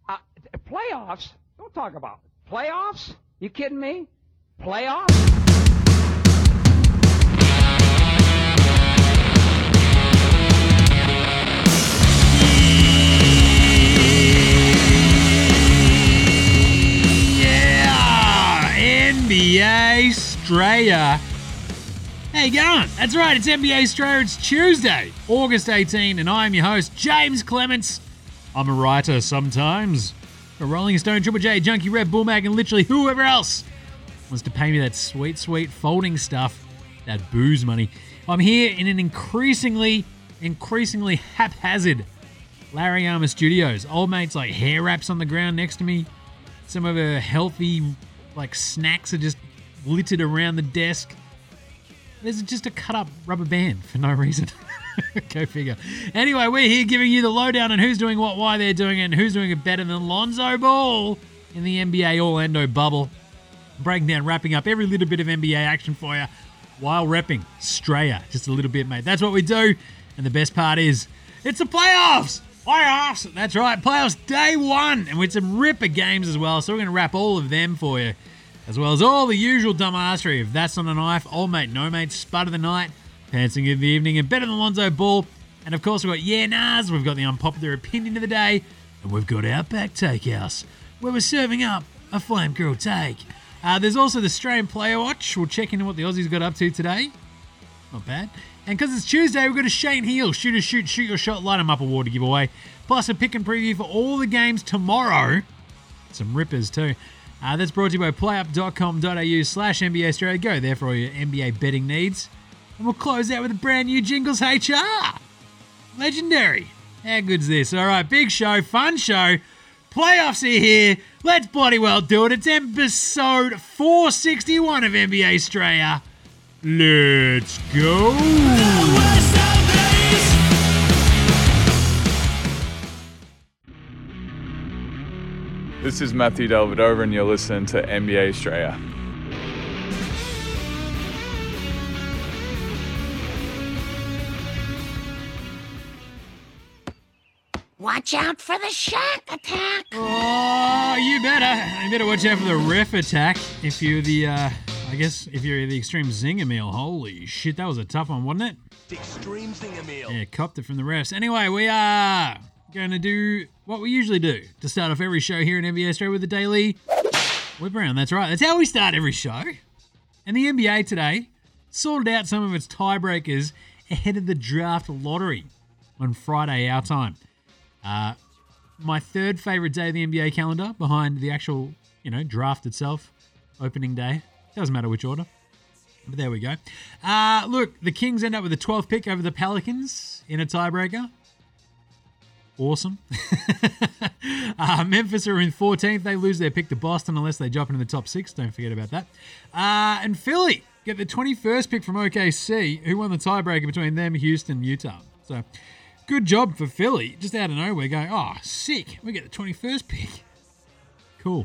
Playoffs? Don't talk about it. Playoffs? You kidding me? Playoffs? Yeah! NBA Straya. How you going? That's right, it's NBA Straya. It's Tuesday, August 18, and I'm your host, James Clements. I'm a writer sometimes. A Rolling Stone, Triple J, Junkie, Red Bull Mag, and literally whoever else wants to pay me that sweet, sweet folding stuff, that booze money. I'm here in an increasingly haphazard Larry Armour Studios. Old mate's like hair wraps on the ground next to me. Some of her healthy snacks are just littered around the desk. There's just a cut up rubber band for no reason. Go figure. Anyway, we're here giving you the lowdown on who's doing what, why they're doing it, and who's doing it better than Lonzo Ball in the NBA Orlando bubble. Breaking down, wrapping up every little bit of NBA action for you while repping Straya just a little bit, mate. That's what we do. And the best part is, it's the playoffs! Playoffs! That's right, playoffs day one. And with some ripper games as well. So we're going to wrap all of them for you. As well as all the usual dumbassery of That's Not a Knife, Old Mate, No Mate, Spud of the Night, Pantsing of the Evening, and Better Than Lonzo Ball. And of course we've got Yeah Nahs, we've got the unpopular opinion of the day, and we've got Outback Takehouse, where we're serving up a flame grill take. There's also the Australian Player Watch. We'll check into what the Aussies got up to today. Not bad. And because it's Tuesday, we've got a Shane Heal, Shoot a Shoot, Shoot Your Shot, Light 'em Up award to give away. Plus a pick and preview for all the games tomorrow. Some rippers too. That's brought to you by playup.com.au/NBA Australia. Go there for all your NBA betting needs. And we'll close out with a brand new Jingles HR. Legendary. How good's this? All right, big show, fun show. Playoffs are here. Let's bloody well do it. It's episode 461 of NBA Australia. Let's go. This is Matthew Delvedova, and you're listening to NBA Australia. Watch out for the Shaq attack. Oh, you better watch out for the ref attack. If you're the, if you're the Extreme Zinger Meal. Holy shit, that was a tough one, wasn't it? The Extreme Zinger Meal. Yeah, copped it from the refs. Anyway, we are going to do what we usually do to start off every show here in NBA Australia with the daily whip around. That's right. That's how we start every show. And the NBA today sorted out some of its tiebreakers ahead of the draft lottery on Friday our time. My third favourite day of the NBA calendar behind the actual, draft itself, opening day. Doesn't matter which order. But there we go. Look, the Kings end up with the 12th pick over the Pelicans in a tiebreaker. Awesome. Memphis are in 14th. They lose their pick to Boston unless they drop into the top 6. Don't forget about that. And Philly get the 21st pick from OKC, who won the tiebreaker between them, Houston, Utah. So good job for Philly. Just out of nowhere going, oh, sick. We get the 21st pick. Cool.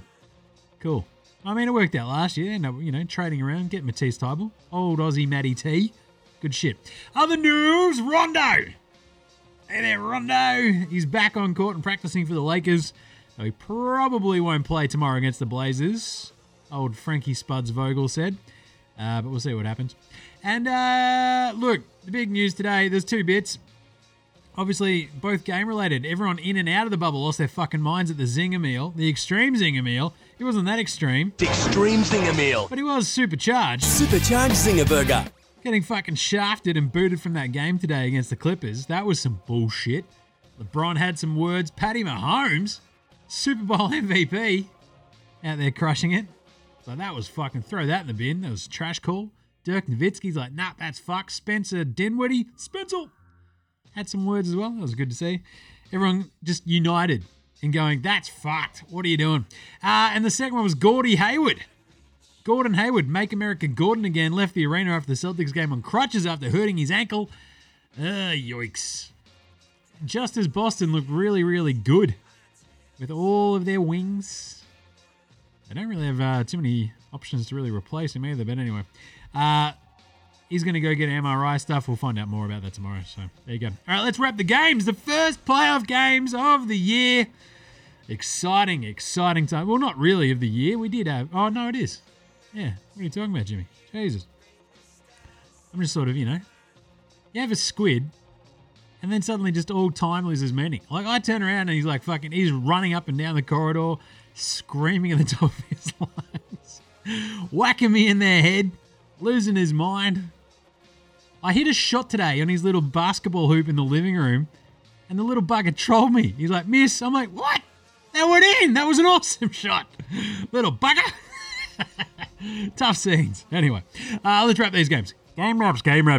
I mean, it worked out last year. They end up, trading around, getting Matisse Thybulle. Old Aussie Matty T. Good shit. Other news, Rondo. Hey there, Rondo. He's back on court and practicing for the Lakers. He probably won't play tomorrow against the Blazers. Old Frankie Spuds Vogel said. But we'll see what happens. And look, the big news today, there's two bits. Obviously, both game-related. Everyone in and out of the bubble lost their fucking minds at the Zinger Meal. The Extreme Zinger Meal. He wasn't that extreme. The Extreme Zinger Meal. But he was supercharged. Supercharged Zinger Burger. Getting fucking shafted and booted from that game today against the Clippers. That was some bullshit. LeBron had some words. Patty Mahomes, Super Bowl MVP, out there crushing it. So that was fucking, throw that in the bin. That was a trash call. Dirk Nowitzki's like, nah, that's fuck. Spencer Dinwiddie, Spencer, had some words as well. That was good to see. Everyone just united in going, that's fucked. What are you doing? And the second one was Gordon Hayward, Make America Gordon again, left the arena after the Celtics game on crutches after hurting his ankle. Yikes. Just as Boston looked really, really good with all of their wings. They don't really have too many options to really replace him either, but anyway. He's going to go get MRI stuff. We'll find out more about that tomorrow. So there you go. All right, let's wrap the games. The first playoff games of the year. Exciting time. Well, not really of the year. We did have... Oh, no, it is. Yeah. What are you talking about, Jimmy? Jesus. I'm just sort of, you have a squid and then suddenly just all time loses meaning. Like, I turn around and he's like he's running up and down the corridor, screaming at the top of his lungs, whacking me in their head, losing his mind. I hit a shot today on his little basketball hoop in the living room and the little bugger trolled me. He's like, miss. I'm like, what? That went in. That was an awesome shot. Little bugger. Tough scenes. Anyway, let's wrap these games. Game wraps.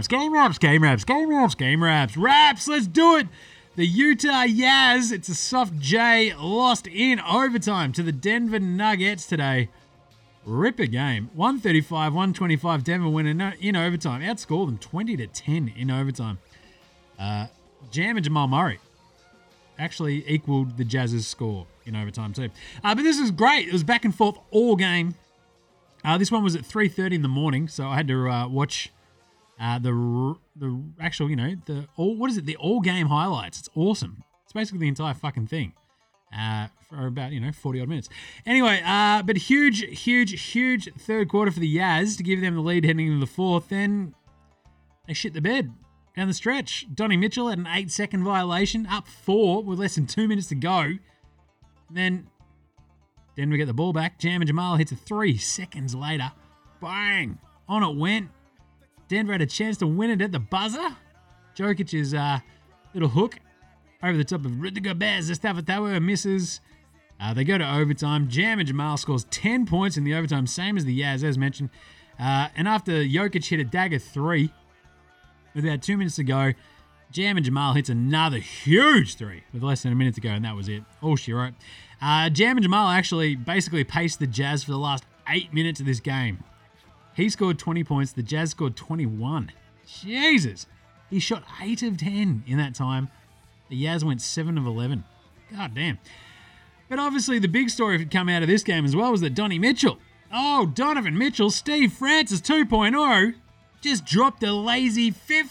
Wraps, let's do it. The Utah Jazz, it's a soft J, lost in overtime to the Denver Nuggets today. Ripper game. 135-125 Denver win in overtime. Outscored them 20-10 in overtime. Jam and Jamal Murray actually equaled the Jazz's score in overtime too. But this was great. It was back and forth all game. This one was at 3:30 in the morning, so I had to watch the actual, the all game highlights. It's awesome. It's basically the entire fucking thing for about 40 odd minutes. Anyway, but huge third quarter for the Jazz to give them the lead heading into the fourth. Then they shit the bed down the stretch. Donnie Mitchell had an 8-second violation, up 4 with less than 2 minutes to go. And then Denver get the ball back. Jam and Jamal hits a 3 seconds later. Bang! On it went. Denver had a chance to win it at the buzzer. Jokic's little hook over the top of Rudy Gobert. Zastafatawa misses. They go to overtime. Jam and Jamal scores 10 points in the overtime, same as the Jazz, as mentioned. And after Jokic hit a dagger 3, with about 2 minutes to go, Jam and Jamal hits another huge 3 with less than a minute to go, and that was it. All she wrote. Jam and Jamal actually basically paced the Jazz for the last 8 minutes of this game. He scored 20 points. The Jazz scored 21. Jesus. He shot 8 of 10 in that time. The Jazz went 7 of 11. God damn. But obviously the big story that come out of this game as well was that Donnie Mitchell. Oh, Donovan Mitchell, Steve Francis 2.0, just dropped a lazy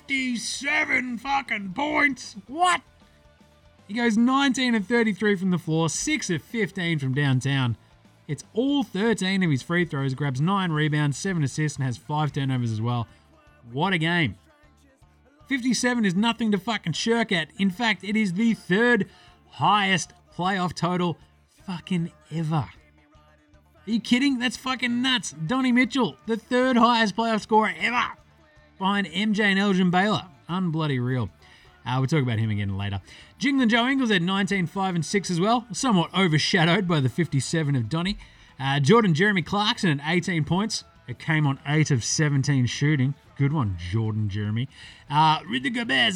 57 fucking points. What? He goes 19 of 33 from the floor, 6 of 15 from downtown. It's all 13 of his free throws, grabs 9 rebounds, 7 assists, and has 5 turnovers as well. What a game. 57 is nothing to fucking shirk at. In fact, it is the third highest playoff total fucking ever. Are you kidding? That's fucking nuts. Donnie Mitchell, the third highest playoff scorer ever, behind MJ and Elgin Baylor. Unbloody real. We'll talk about him again later. Jinglin' Joe Ingles had 19, 5, and 6 as well, somewhat overshadowed by the 57 of Donnie. Jordan Jeremy Clarkson at 18 points. It came on 8 of 17 shooting. Good one, Jordan Jeremy. Rudy Gobert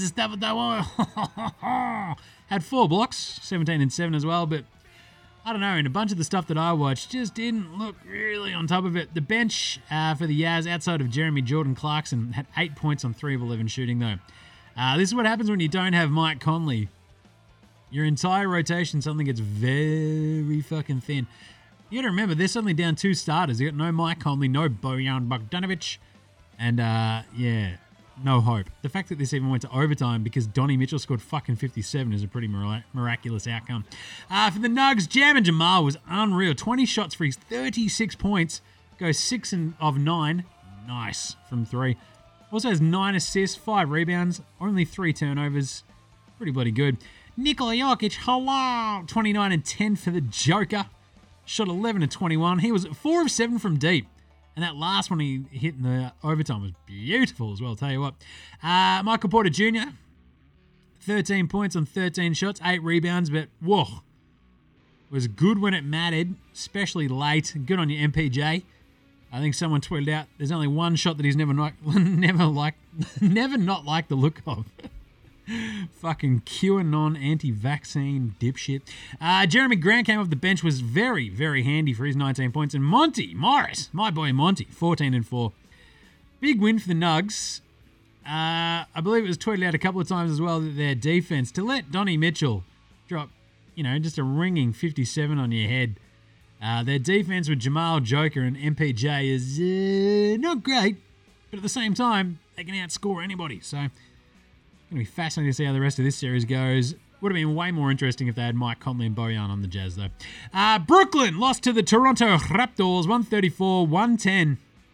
had 4 blocks, 17 and 7 as well, but I don't know, and a bunch of the stuff that I watched just didn't look really on top of it. The bench for the Jazz, outside of Jeremy, Jordan Clarkson, had 8 points on 3 of 11 shooting though. This is what happens when you don't have Mike Conley. Your entire rotation suddenly gets very fucking thin. You got to remember, they're suddenly down 2 starters. You got no Mike Conley, no Bojan Bogdanovic, and no hope. The fact that this even went to overtime because Donnie Mitchell scored fucking 57 is a pretty miraculous outcome. For the Nugs, Jam and Jamal was unreal. 20 shots for his 36 points. Goes 6 of 9. Nice from 3. Also has 9 assists, 5 rebounds, only 3 turnovers. Pretty bloody good. Nikola Jokic, hello! 29 and 10 for the Joker. Shot 11 of 21. He was 4 of 7 from deep. And that last one he hit in the overtime was beautiful as well, I'll tell you what. Michael Porter Jr., 13 points on 13 shots, 8 rebounds, but whoa, was good when it mattered, especially late. Good on you, MPJ. I think someone tweeted out, there's only one shot that he's never not liked the look of. Fucking QAnon anti-vaccine dipshit. Jeremy Grant came off the bench, was very, very handy for his 19 points. And Monty Morris, my boy Monty, 14 and 4. Big win for the Nugs. I believe it was tweeted out a couple of times as well that their defense, to let Donnie Mitchell drop, just a ringing 57 on your head. Their defense with Jamal, Joker, and MPJ is not great, but at the same time, they can outscore anybody. So, it's going to be fascinating to see how the rest of this series goes. Would have been way more interesting if they had Mike Conley and Bojan on the Jazz, though. Brooklyn lost to the Toronto Raptors, 134-110.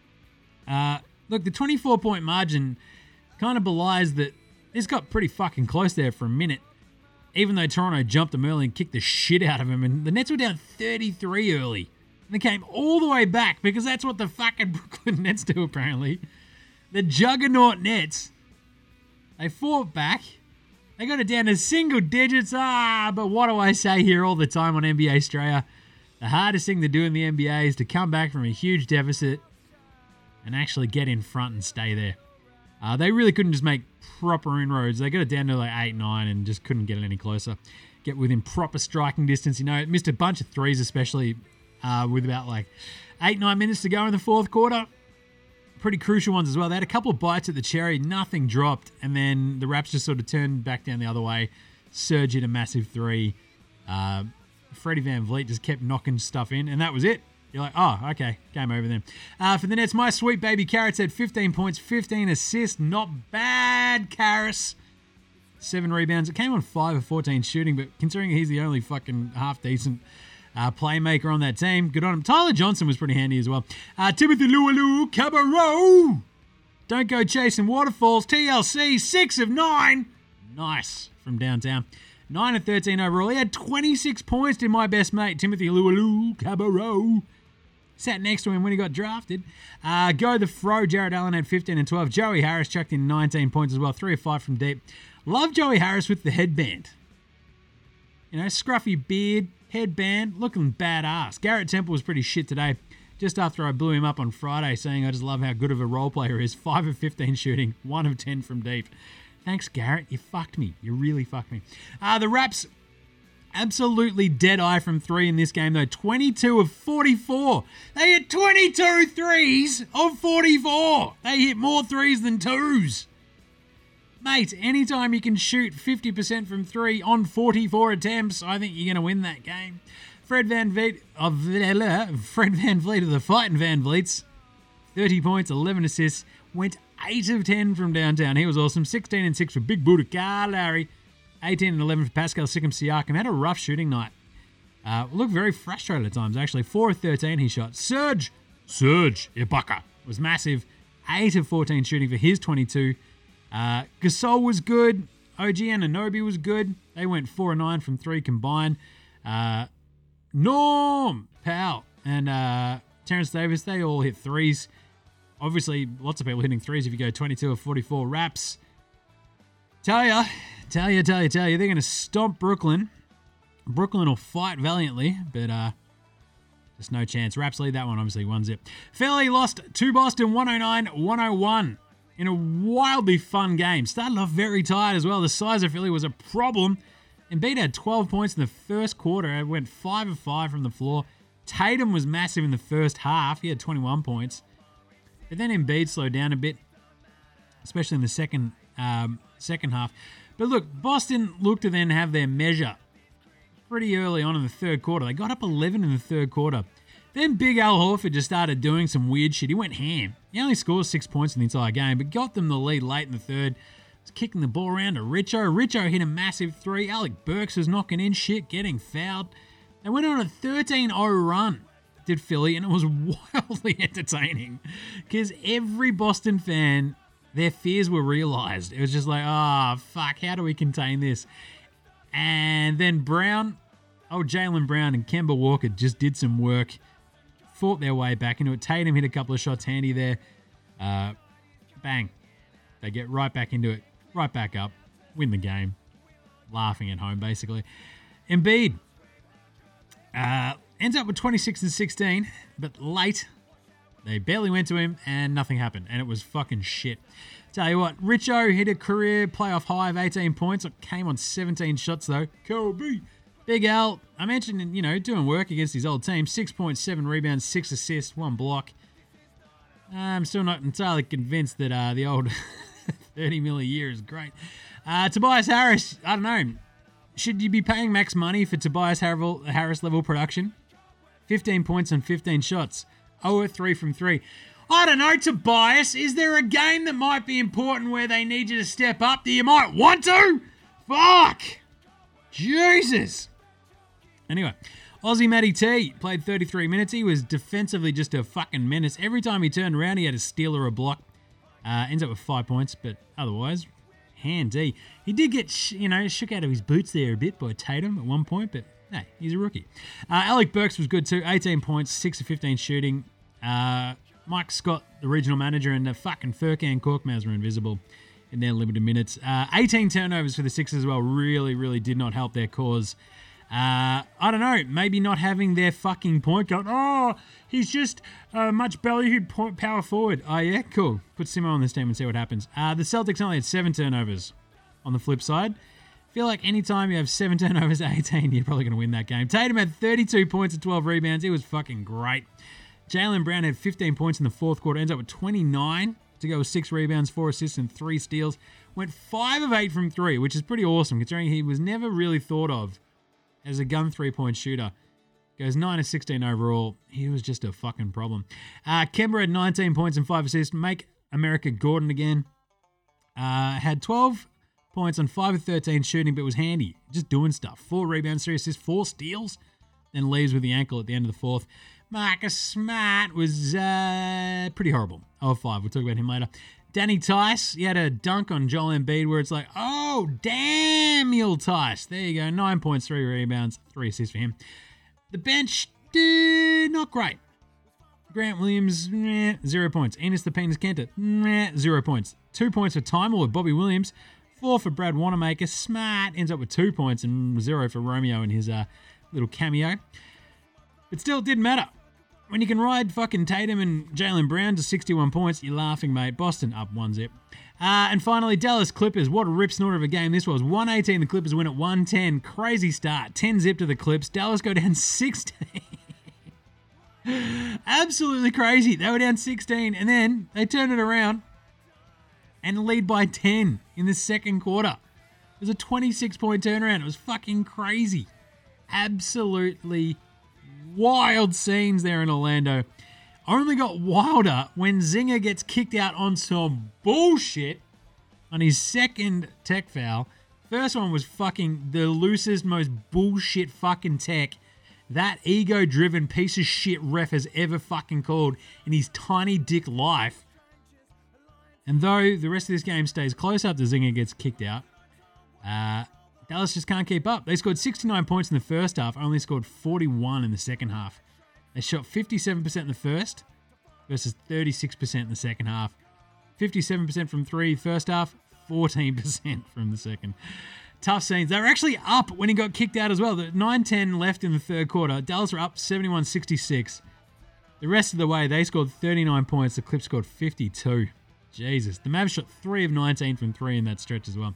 Look, the 24-point margin kind of belies that this got pretty fucking close there for a minute, even though Toronto jumped them early and kicked the shit out of them. And the Nets were down 33 early. And they came all the way back because that's what the fucking Brooklyn Nets do, apparently. The juggernaut Nets, they fought back. They got it down to single digits. But what do I say here all the time on NBA Australia? The hardest thing to do in the NBA is to come back from a huge deficit and actually get in front and stay there. They really couldn't just make proper inroads. They got it down to like 8-9 and just couldn't get it any closer. Get within proper striking distance. Missed a bunch of threes, especially with about like 8-9 minutes to go in the fourth quarter. Pretty crucial ones as well. They had a couple of bites at the cherry, nothing dropped, and then the Raps just sort of turned back down the other way. Serge hit a massive three. Freddie Van Vliet just kept knocking stuff in, and that was it. You're like, oh, okay, game over then. For the Nets, my sweet baby Carrots had 15 points, 15 assists. Not bad, Karras. 7 rebounds. It came on 5 of 14 shooting, but considering he's the only fucking half-decent playmaker on that team, good on him. Tyler Johnson was pretty handy as well. Timothy Lualu Cabarro. Don't go chasing waterfalls. TLC, 6 of 9. Nice from downtown. 9 of 13 overall. He had 26 points to my best mate, Timothy Lualu Cabarro. Sat next to him when he got drafted. Go the Fro. Jared Allen had 15 and 12. Joey Harris chucked in 19 points as well. 3 of 5 from deep. Love Joey Harris with the headband. Scruffy beard, headband, looking badass. Garrett Temple was pretty shit today. Just after I blew him up on Friday saying I just love how good of a role player he is. 5 of 15 shooting. 1 of 10 from deep. Thanks, Garrett. You fucked me. You really fucked me. The Raps, absolutely dead eye from 3 in this game, though. 22 of 44. They hit 22 threes of 44. They hit more threes than twos. Mate, anytime you can shoot 50% from 3 on 44 attempts, I think you're going to win that game. Fred Van Vliet of the Fighting Van Vliets, 30 points, 11 assists, went 8 of 10 from downtown. He was awesome. 16 and 6 for Big Booty Kyle Lowry. 18 and 11 for Pascal Siakam. Had a rough shooting night. Looked very frustrated at times, actually. 4 of 13 he shot. Serge Ibaka was massive. 8 of 14 shooting for his 22. Gasol was good. OG Anunoby was good. They went 4 of 9 from 3 combined. Norm Powell and Terrence Davis, they all hit threes. Obviously, lots of people hitting threes if you go 22 of 44 Raps. Tell you, they're going to stomp Brooklyn. Brooklyn will fight valiantly, but just no chance. Raps lead that one, obviously, 1-0. Philly lost to Boston 109-101 in a wildly fun game. Started off very tired as well. The size of Philly was a problem. Embiid had 12 points in the first quarter. It went 5 of 5 from the floor. Tatum was massive in the first half. He had 21 points. But then Embiid slowed down a bit, especially in the second half. But look, Boston looked to then have their measure pretty early on in the third quarter. They got up 11 in the third quarter. Then Big Al Horford just started doing some weird shit. He went ham. He only scored 6 points in the entire game, but got them the lead late in the third. Was kicking the ball around to Richo. Richo hit a massive 3. Alec Burks was knocking in shit, getting fouled. They went on a 13-0 run, did Philly, and it was wildly entertaining because every Boston fan, their fears were realized. It was just like, fuck, how do we contain this? And then Jaylen Brown and Kemba Walker just did some work, fought their way back into it. Tatum hit a couple of shots handy there. Bang. They get right back into it, right back up, win the game. Laughing at home, basically. Embiid ends up with 26 and 16, but late. They barely went to him, and nothing happened, and it was fucking shit. Tell you what, Richo hit a career playoff high of 18 points. It came on 17 shots, though. Kobe. Big Al, I mentioned, doing work against his old team. 6.7 rebounds, 6 assists, 1 block. I'm still not entirely convinced that the old 30 mil a year is great. Tobias Harris, I don't know. Should you be paying max money for Tobias Harris level production? 15 points and 15 shots. 0-3 from 3. I don't know, Tobias. Is there a game that might be important where they need you to step up that you might want to? Fuck! Jesus! Anyway, Aussie Matty T played 33 minutes. He was defensively just a fucking menace. Every time he turned around, he had a steal or a block. Ends up with 5 points, but otherwise, handy. He did get, shook out of his boots there a bit by Tatum at one point, but hey, he's a rookie. Alec Burks was good too. 18 points, 6 of 15 shooting. Mike Scott, the regional manager, and the fucking Furkan Korkmaz were invisible in their limited minutes. 18 turnovers for the Sixers as well really, really did not help their cause. I don't know, maybe not having their fucking point guard. Oh, he's just a much ballyhooed power forward. Oh, yeah, cool. Put Simo on this team and see what happens. The Celtics only had 7 turnovers on the flip side. Feel like anytime you have 7 turnovers to 18, you're probably going to win that game. Tatum had 32 points and 12 rebounds. It was fucking great. Jaylen Brown had 15 points in the fourth quarter. Ends up with 29 to go with 6 rebounds, 4 assists, and 3 steals. Went 5 of 8 from 3, which is pretty awesome considering he was never really thought of as a gun 3-point shooter. Goes 9 of 16 overall. He was just a fucking problem. Kemba had 19 points and 5 assists. Make America Gordon again. Had 12 points on 5 of 13 shooting, but was handy. Just doing stuff. 4 rebounds, 3 assists, 4 steals. Then leaves with the ankle at the end of the fourth. Marcus Smart was pretty horrible. 0-5. We'll talk about him later. Danny Tice, he had a dunk on Joel Embiid where it's like, oh, Daniel Tice. There you go. 9 points, 3 rebounds, 3 assists for him. The bench, not great. Grant Williams, 0 points. Enes the Penis Kanter, 0 points. 2 points for Time Lord Bobby Williams. 4 for Brad Wanamaker. Smart ends up with 2 points and 0 for Romeo in his little cameo. But still, it didn't matter. When you can ride fucking Tatum and Jaylen Brown to 61 points, you're laughing, mate. Boston up 1-0. And finally, Dallas Clippers. What a rip snorter of a game this was. 118, the Clippers win at 110. Crazy start. 10-0 to the Clips. Dallas go down 16. Absolutely crazy. They were down 16, and then they turn it around and lead by 10 in the second quarter. It was a 26-point turnaround. It was fucking crazy. Absolutely wild scenes there in Orlando. Only got wilder when Zinger gets kicked out on some bullshit on his second tech foul. First one was fucking the loosest, most bullshit fucking tech that ego-driven piece of shit ref has ever fucking called in his tiny dick life. And though the rest of this game stays close after Zinger gets kicked out, Dallas just can't keep up. They scored 69 points in the first half, only scored 41 in the second half. They shot 57% in the first versus 36% in the second half. 57% from 3 first half, 14% from the second. Tough scenes. They were actually up when he got kicked out as well. The 9-10 left in the third quarter. Dallas were up 71-66. The rest of the way, they scored 39 points. The Clips scored 52. Jesus. The Mavs shot 3 of 19 from 3 in that stretch as well.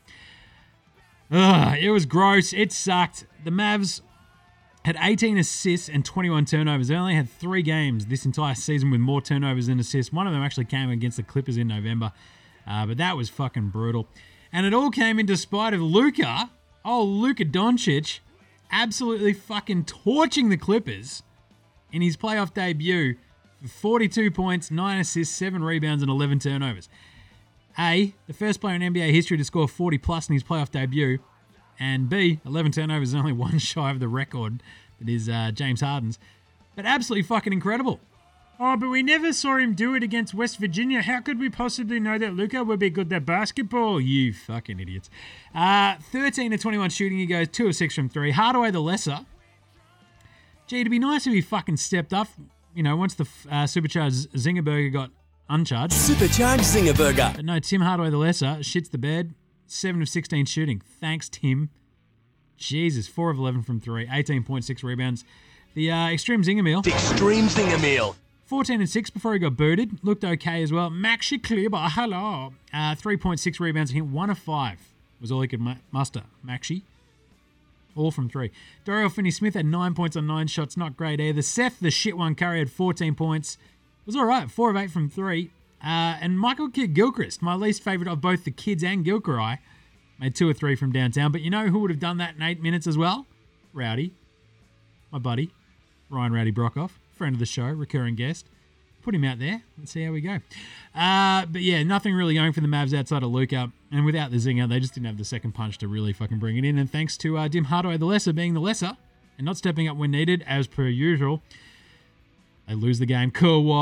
It was gross. It sucked. The Mavs had 18 assists and 21 turnovers. They only had 3 games this entire season with more turnovers than assists. One of them actually came against the Clippers in November. But that was fucking brutal. And it all came in despite of Luka Doncic, absolutely fucking torching the Clippers in his playoff debut for 42 points, 9 assists, 7 rebounds, and 11 turnovers. A, the first player in NBA history to score 40-plus in his playoff debut, and B, 11 turnovers is only one shy of the record that is James Harden's. But absolutely fucking incredible. Oh, but we never saw him do it against West Virginia. How could we possibly know that Luka would be good at basketball? You fucking idiots. 13 to 21 shooting, he goes 2 of 6 from 3. Hardaway the lesser. Gee, it'd be nice if he fucking stepped up, once the supercharged Zingerberger got uncharged. Supercharged Zingerberger. But no, Tim Hardaway the lesser shits the bed. 7 of 16 shooting. Thanks, Tim. Jesus, 4 of 11 from 3. 18.6 rebounds. The Extreme Zinger Meal. Extreme Zinger Meal. 14 and 6 before he got booted. Looked okay as well. Maxi Kleber, hello. 3.6 rebounds. Hit 1 of 5 was all he could muster. Maxi. All from 3. Dorial Finney-Smith had 9 points on 9 shots. Not great either. Seth, the shit one, Curry had 14 points. It was all right. 4 of 8 from 3. And Michael Kidd-Gilchrist, my least favourite of both the Kids and Gilchrist, made 2 or 3 from downtown. But you know who would have done that in 8 minutes as well? Rowdy. My buddy. Ryan Rowdy Brockhoff. Friend of the show. Recurring guest. put him out there. Let's see how we go. But yeah, nothing really going for the Mavs outside of Luka. And without the zinger, they just didn't have the second punch to really fucking bring it in. And thanks to Dim Hardaway the Lesser being the lesser and not stepping up when needed, as per usual, they lose the game.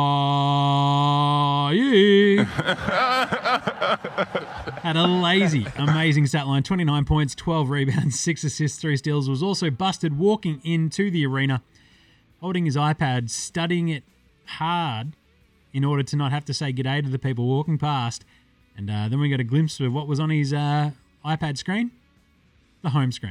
Kawhi had a lazy, amazing stat line. 29 points, 12 rebounds, 6 assists, 3 steals. Was also busted walking into the arena, holding his iPad, studying it hard in order to not have to say g'day to the people walking past. And then we got a glimpse of what was on his iPad screen. The home screen.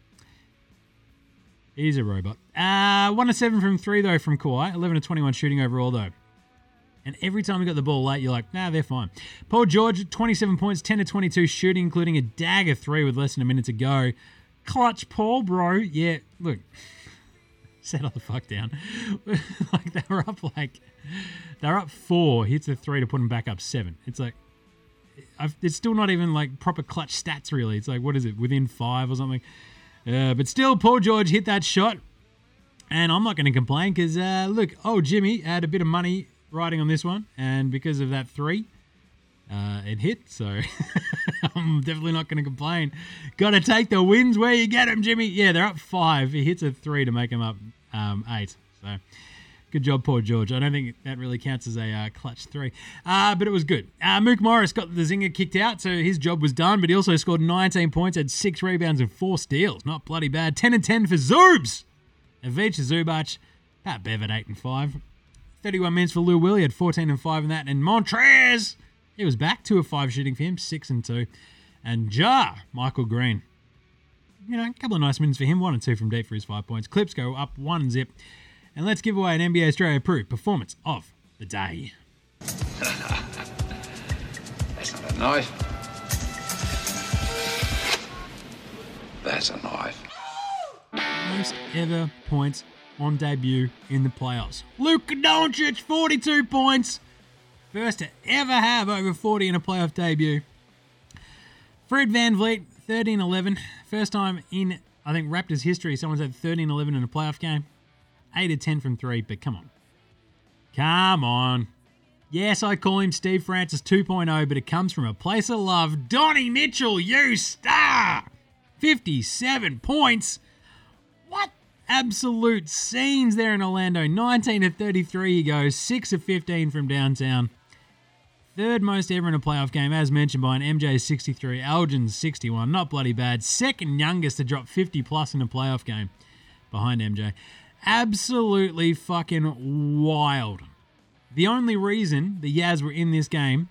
He's a robot. 1 of 7 from 3, though, from Kawhi. 11 of 21 shooting overall, though. And every time we got the ball late, you're like, nah, they're fine. Paul George, 27 points, 10 of 22 shooting, including a dagger 3 with less than a minute to go. Clutch Paul, bro. Yeah, look. Settle the fuck down. Like, they were up 4. Hits a 3 to put them back up 7. It's like, it's still not even like proper clutch stats, really. It's like, what is it, within 5 or something? But still, Paul George hit that shot. And I'm not going to complain because, look, Jimmy had a bit of money riding on this one. And because of that 3, it hit. So I'm definitely not going to complain. Got to take the wins where you get them, Jimmy. Yeah, they're up 5. He hits a 3 to make them up 8. So good job, Paul George. I don't think that really counts as a clutch 3. But it was good. Mook Morris got the zinger kicked out, so his job was done. But he also scored 19 points, had 6 rebounds and 4 steals. Not bloody bad. 10 and 10 for Zoobs. Ivica Zubac, Pat Bev at 8 and 5. 31 minutes for Lou Will. He had 14 and 5 in that. And Montrez, he was back 2 of 5 shooting for him, 6 and 2. And Michael Green. You know, a couple of nice minutes for him. 1 and 2 from deep for his 5 points. Clips go up 1 zip. And let's give away an NBA Australia approved performance of the day. That's not a knife. That's a knife. Most ever points on debut in the playoffs. Luka Doncic, 42 points. First to ever have over 40 in a playoff debut. Fred VanVleet, 13-11. First time in, I think, Raptors history someone's had 13-11 in a playoff game. 8 of 10 from 3, but come on. Come on. Yes, I call him Steve Francis 2.0, but it comes from a place of love. Donnie Mitchell, you star! 57 points. What absolute scenes there in Orlando. 19 of 33 he goes. 6 of 15 from downtown. Third most ever in a playoff game, as mentioned by an MJ 63, Elgin's 61. Not bloody bad. Second youngest to drop 50 plus in a playoff game behind MJ. Absolutely fucking wild. The only reason the Yaz were in this game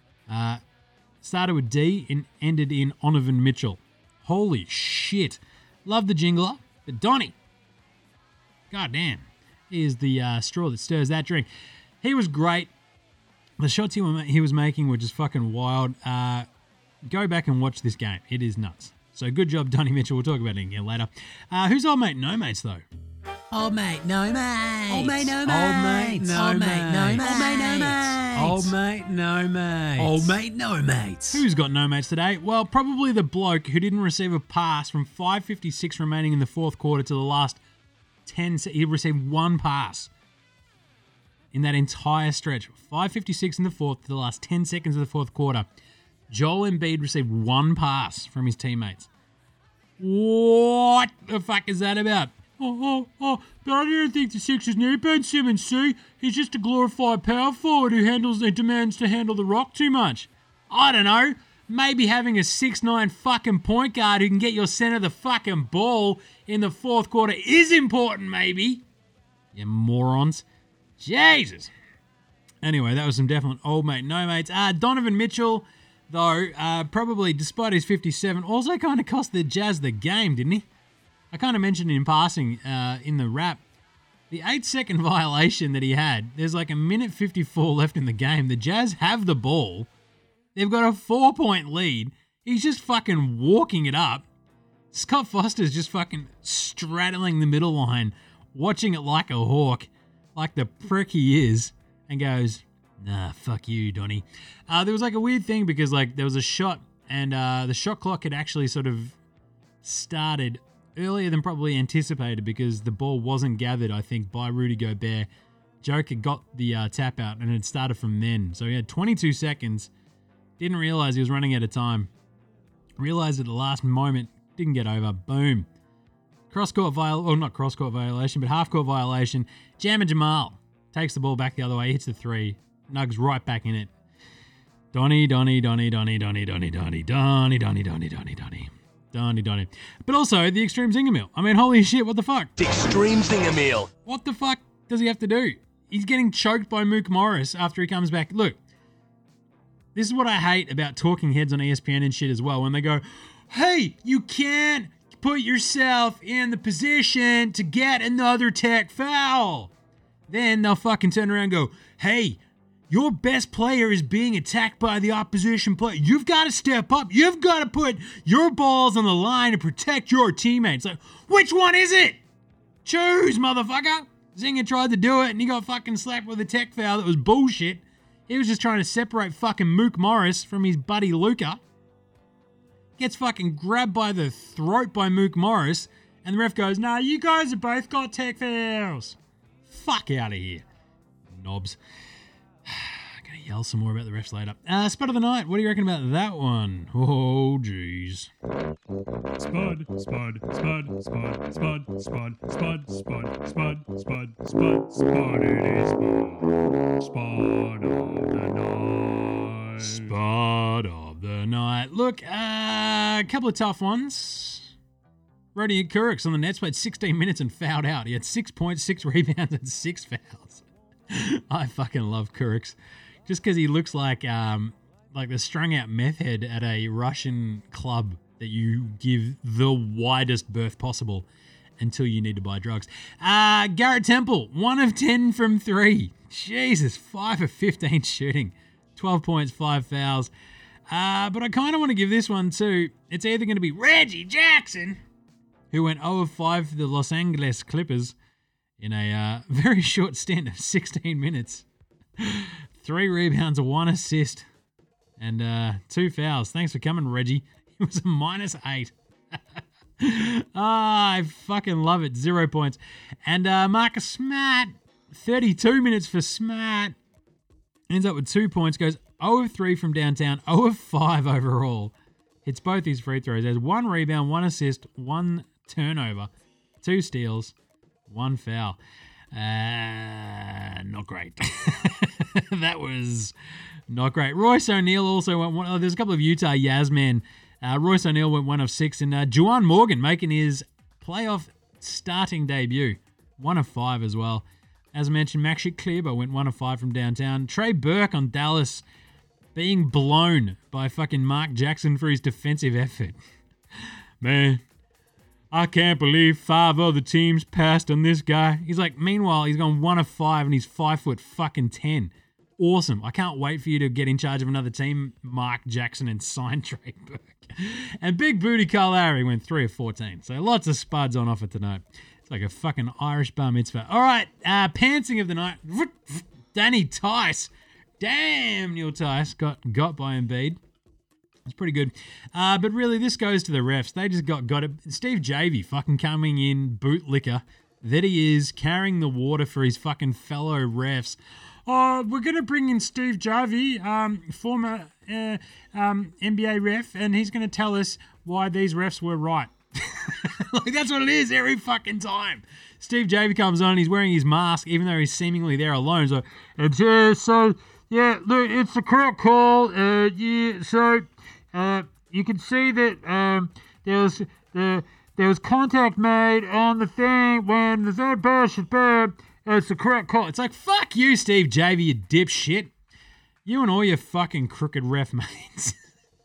started with D and ended in Donovan Mitchell. Holy shit. Love the jingler, but Donnie, goddamn, he is the straw that stirs that drink. He was great. The shots he was making were just fucking wild. Go back and watch this game. It is nuts. So good job, Donnie Mitchell. We'll talk about it again later. Who's old mate no mates, though? Old mate, no mates. Old mate, no Old mate, mates. no Old mate, no mates. mates. Old mate, no mates. Old mate, no mates. Who's got no mates today? Well, probably the bloke who didn't receive a pass from 5:56 remaining in the fourth quarter to the last 10. He received 1 pass in that entire stretch. 5:56 in the fourth to the last 10 seconds of the fourth quarter. Joel Embiid received 1 pass from his teammates. What the fuck is that about? But I don't think the Sixers need Ben Simmons, see? He's just a glorified power forward who demands to handle the rock too much. I don't know. Maybe having a 6'9" fucking point guard who can get your center the fucking ball in the fourth quarter is important, maybe. You morons. Jesus. Anyway, that was some definite old mate, no mates. Donovan Mitchell, though, probably, despite his 57, also kind of cost the Jazz the game, didn't he? I kind of mentioned in passing in the wrap, the 8-second violation that he had, there's like a minute 54 left in the game. The Jazz have the ball. They've got a 4-point lead. He's just fucking walking it up. Scott Foster's just fucking straddling the middle line, watching it like a hawk, like the prick he is, and goes, nah, fuck you, Donnie. There was like a weird thing because like there was a shot and the shot clock had actually sort of started earlier than probably anticipated because the ball wasn't gathered, I think, by Rudy Gobert Joker got the tap out and it started from then. So he had 22 seconds. Didn't realize he was running out of time. Realized at the last moment. Didn't get over. Boom. Cross-court violation. Well, not cross-court violation, but half-court violation. Jammer Jamal takes the ball back the other way. Hits the three. Nugs right back in it. Donny. But also the Extreme Zinger Meal. I mean, holy shit, what the fuck? Extreme Zinger Meal. What the fuck does he have to do? He's getting choked by Mook Morris after he comes back. Look, this is what I hate about talking heads on ESPN and shit as well. When they go, hey, you can't put yourself in the position to get another tech foul. Then they'll fucking turn around and go, hey, your best player is being attacked by the opposition player. You've got to step up. You've got to put your balls on the line to protect your teammates. Like, which one is it? Choose, motherfucker. Zinger tried to do it and he got fucking slapped with a tech foul that was bullshit. He was just trying to separate fucking Mook Morris from his buddy Luka. Gets fucking grabbed by the throat by Mook Morris and the ref goes, nah, you guys have both got tech fouls. Fuck out of here. Knobs. I'm going to yell some more about the refs later. Spud of the night. What do you reckon about that one? Oh, jeez. Spud it is Spud of the night. Spud of the night. Look, a couple of tough ones. Rodion Kurucs on the Nets played 16 minutes and fouled out. He had 6 points, 6 rebounds, and 6 fouls. I fucking love Kurucs. Just because he looks like the strung out meth head at a Russian club that you give the widest berth possible until you need to buy drugs. Garrett Temple, 1 of 10 from 3. Jesus, 5 of 15 shooting. 12 points, 5 fouls. But I kind of want to give this one too. It's either going to be Reggie Jackson, who went 0 of 5 for the Los Angeles Clippers in a very short stint of 16 minutes. 3 rebounds, 1 assist, and 2 fouls. Thanks for coming, Reggie. He was a -8. I fucking love it. 0 points. And Marcus Smart, 32 minutes for Smart. Ends up with 2 points, goes 0 of 3 from downtown, 0 of 5 overall. Hits both his free throws. There's 1 rebound, 1 assist, 1 turnover, 2 steals, 1 foul. Not great. That was not great. Royce O'Neal also went one. There's a couple of Utah Yasmen. Royce O'Neal went 1 of 6, and Juwan Morgan making his playoff starting debut, 1 of 5 as well. As mentioned, Maxi Kleber went 1 of 5 from downtown. Trey Burke on Dallas being blown by fucking Mark Jackson for his defensive effort. Man, I can't believe 5 other teams passed on this guy. He's like, meanwhile, he's gone 1 of 5 and he's 5'10". Awesome. I can't wait for you to get in charge of another team, Mark Jackson, and sign Trey Burke. And Big Booty Carl Lowry went 3 of 14. So lots of spuds on offer tonight. It's like a fucking Irish bar mitzvah. All right, pantsing of the night. Danny Tice. Damn, Neil Tice got by Embiid. It's pretty good. But really, this goes to the refs. They just got it. Steve Javey fucking coming in bootlicker that he is, carrying the water for his fucking fellow refs. Oh, we're going to bring in Steve Javey, former NBA ref, and he's going to tell us why these refs were right. Like, that's what it is every fucking time. Steve Javey comes on and he's wearing his mask, even though he's seemingly there alone. So, look, it's the correct call. You can see that there was contact made on the thing when the third pass is bad. It's the correct call. It's like, fuck you, Steve Javey, you dipshit. You and all your fucking crooked ref mates.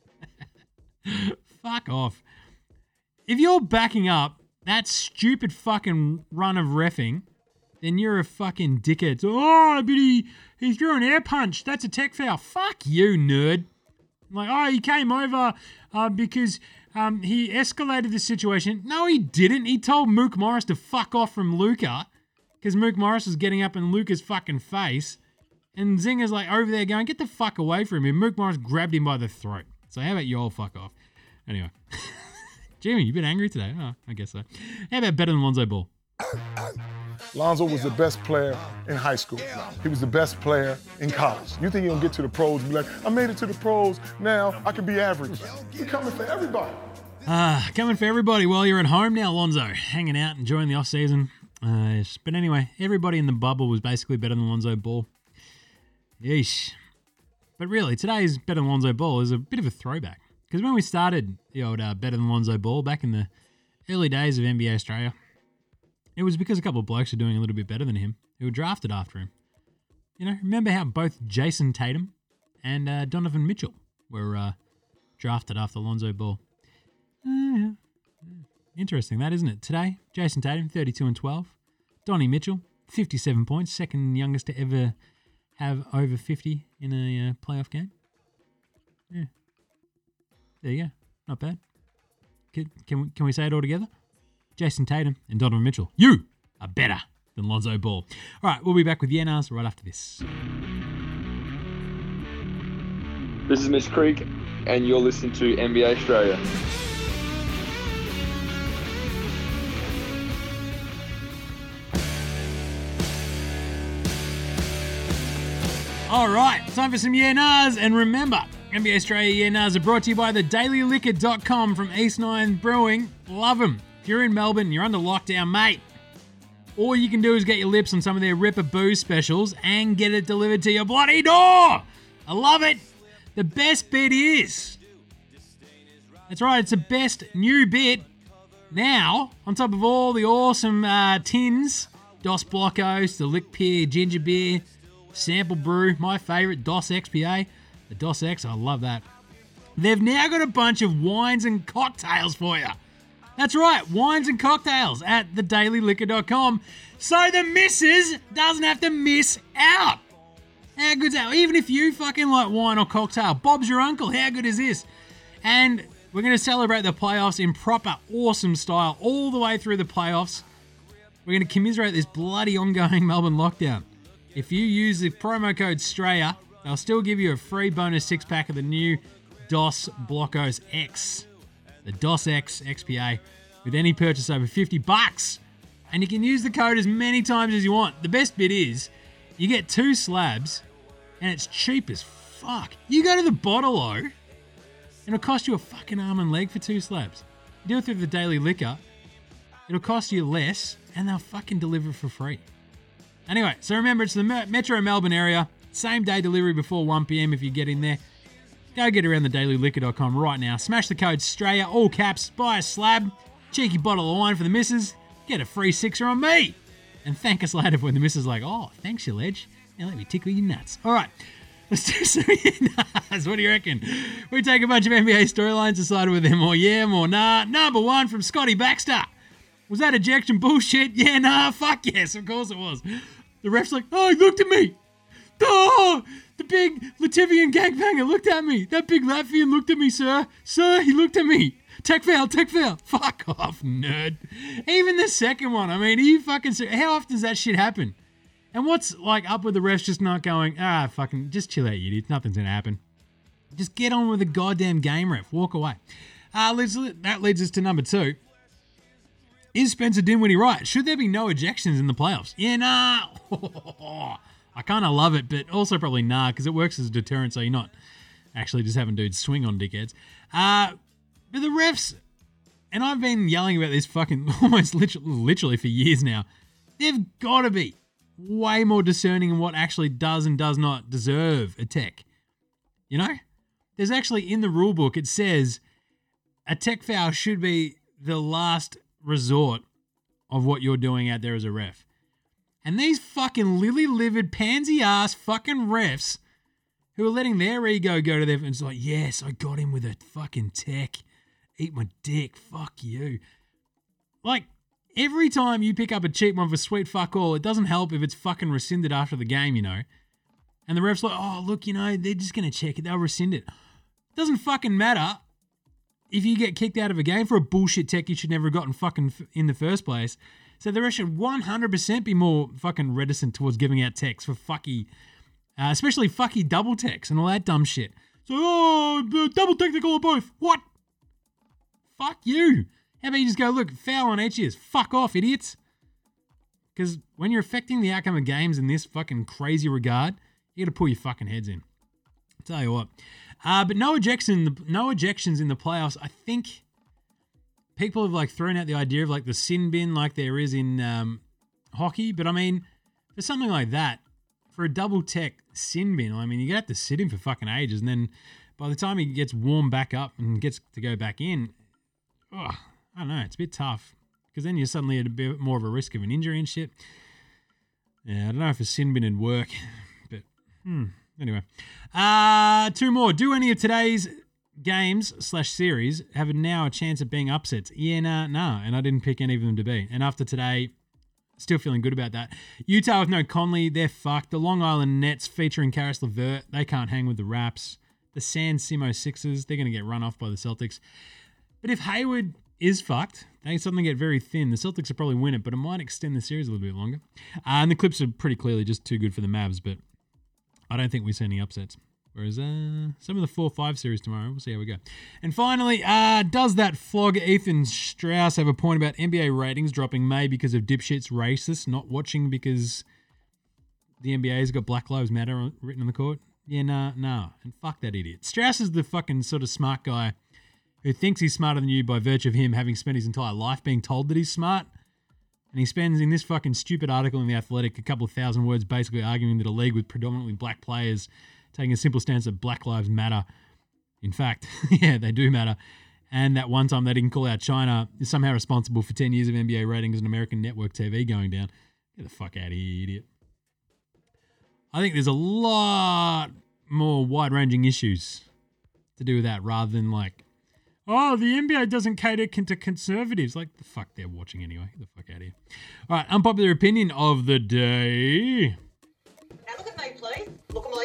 Fuck off. If you're backing up that stupid fucking run of reffing, then you're a fucking dickhead. So, but he threw an air punch. That's a tech foul. Fuck you, nerd. Like, he came over because he escalated the situation. No, he didn't. He told Mook Morris to fuck off from Luka because Mook Morris was getting up in Luka's fucking face. And Zinger's like over there going, get the fuck away from him. Mook Morris grabbed him by the throat. So how about you all fuck off? Anyway. Jimmy, you been angry today? Oh, I guess so. How about better than Lonzo Ball? Lonzo was the best player in high school. He was the best player in college. You think he'll get to the pros and be like, I made it to the pros, now I can be average. We're coming for everybody. Coming for everybody while you're at home now, Lonzo. Hanging out, enjoying the off-season. But anyway, everybody in the bubble was basically better than Lonzo Ball. Yeesh. But really, today's Better Than Lonzo Ball is a bit of a throwback. Because when we started the old Better Than Lonzo Ball back in the early days of NBA Australia, it was because a couple of blokes were doing a little bit better than him who were drafted after him. You know, remember how both Jason Tatum and Donovan Mitchell were drafted after Lonzo Ball? Yeah. Interesting that, isn't it? Today, Jason Tatum, 32 and 12. Donnie Mitchell, 57 points, second youngest to ever have over 50 in a playoff game. Yeah. There you go. Not bad. Can we say it all together? Jason Tatum and Donovan Mitchell, you are better than Lonzo Ball. All right, we'll be back with Yenas right after this. This is Miss Creek, and you're listening to NBA Australia. All right, time for some Yenas, and remember, NBA Australia Yenas are brought to you by thedailyliquor.com from East 9 Brewing. Love them. If you're in Melbourne, you're under lockdown, mate. All you can do is get your lips on some of their Ripper booze specials and get it delivered to your bloody door. I love it. The best bit is, that's right, it's the best new bit now, on top of all the awesome tins, Dos Blocos, the Lick Pier Ginger Beer, Sample Brew, my favourite, Dos XPA. The Dos X, I love that. They've now got a bunch of wines and cocktails for you. That's right, wines and cocktails at thedailyliquor.com, so the missus doesn't have to miss out. How good's that? Even if you fucking like wine or cocktail, Bob's your uncle. How good is this? And we're going to celebrate the playoffs in proper awesome style all the way through the playoffs. We're going to commiserate this bloody ongoing Melbourne lockdown. If you use the promo code STRAYA, they'll still give you a free bonus 6-pack of the new Dos Blocos X. The Dos X XPA with any purchase over $50. And you can use the code as many times as you want. The best bit is you get 2 slabs and it's cheap as fuck. You go to the bottle-o and it'll cost you a fucking arm and leg for 2 slabs. You do it through the Daily Liquor, it'll cost you less and they'll fucking deliver it for free. Anyway, so remember, it's the Metro Melbourne area. Same day delivery before 1 p.m. if you get in there. Go get around thedailyliquor.com right now. Smash the code STRAYA, all caps, buy a slab, cheeky bottle of wine for the missus, get a free 6er on me. And thank us later when the missus is like, oh, thanks, you ledge. Now let me tickle your nuts. All right, let's do some nuts. What do you reckon? We take a bunch of NBA storylines, decide whether they're more yeah, more nah. Number 1 from Scotty Baxter. Was that ejection bullshit? Yeah, nah, fuck yes, of course it was. The ref's like, oh, he looked at me. Oh, the big Latvian gangbanger looked at me. That big Latvian looked at me, sir. Sir, he looked at me. Tech foul. Fuck off, nerd. Even the second one, I mean, are you fucking serious? How often does that shit happen? And what's like up with the refs just not going, fucking, just chill out, you idiot. Nothing's going to happen. Just get on with the goddamn game, ref. Walk away. That leads us to number 2. Is Spencer Dinwiddie right? Should there be no ejections in the playoffs? Yeah, nah. I kind of love it, but also probably nah, because it works as a deterrent, so you're not actually just having dudes swing on dickheads. But the refs, and I've been yelling about this fucking almost literally for years now, they've got to be way more discerning in what actually does and does not deserve a tech. You know? There's actually, in the rule book, it says a tech foul should be the last resort of what you're doing out there as a ref. And these fucking lily-livered, pansy-ass fucking refs who are letting their ego go to them and it's like, yes, I got him with a fucking tech. Eat my dick. Fuck you. Like, every time you pick up a cheap one for sweet fuck all, it doesn't help if it's fucking rescinded after the game, you know. And the ref's like, oh, look, you know, they're just going to check it. They'll rescind it. Doesn't fucking matter if you get kicked out of a game for a bullshit tech you should never have gotten fucking in the first place. So the rest should 100% be more fucking reticent towards giving out techs for fucky, especially fucky double techs and all that dumb shit. So, double technical or both. What? Fuck you. How about you just go, look, foul on each ears. Fuck off, idiots. Because when you're affecting the outcome of games in this fucking crazy regard, you got to pull your fucking heads in. I'll tell you what. But no ejections in the playoffs. I think people have like thrown out the idea of like the sin bin like there is in hockey. But I mean, for something like that, for a double tech sin bin, I mean, you have to sit him for fucking ages. And then by the time he gets warmed back up and gets to go back in, I don't know, it's a bit tough. Because then you're suddenly at a bit more of a risk of an injury and shit. Yeah, I don't know if a sin bin would work. But, anyway. 2 more. Do any of today's games/series have now a chance of being upsets? Yeah, nah. And I didn't pick any of them to be. And after today, still feeling good about that. Utah with no Conley, they're fucked. The Long Island Nets featuring Karis LeVert, they can't hang with the Raps. The San Simo Sixers, they're going to get run off by the Celtics. But if Hayward is fucked, they suddenly get very thin. The Celtics will probably win it, but it might extend the series a little bit longer. And the Clips are pretty clearly just too good for the Mavs, but I don't think we see any upsets. Whereas some of the 4-5 series tomorrow, we'll see how we go. And finally, does that flog Ethan Strauss have a point about NBA ratings dropping May because of dipshits racist, not watching because the NBA's got Black Lives Matter written on the court? Yeah, nah. And fuck that idiot. Strauss is the fucking sort of smart guy who thinks he's smarter than you by virtue of him having spent his entire life being told that he's smart. And he spends in this fucking stupid article in The Athletic a couple of thousand words basically arguing that a league with predominantly black players taking a simple stance that Black Lives Matter. In fact, yeah, they do matter. And that one time they didn't call out China is somehow responsible for 10 years of NBA ratings and American network TV going down. Get the fuck out of here, you idiot. I think there's a lot more wide-ranging issues to do with that rather than like, oh, the NBA doesn't cater to conservatives. Like, the fuck they're watching anyway. Get the fuck out of here. All right, unpopular opinion of the day. Now look at me, please. Look at me.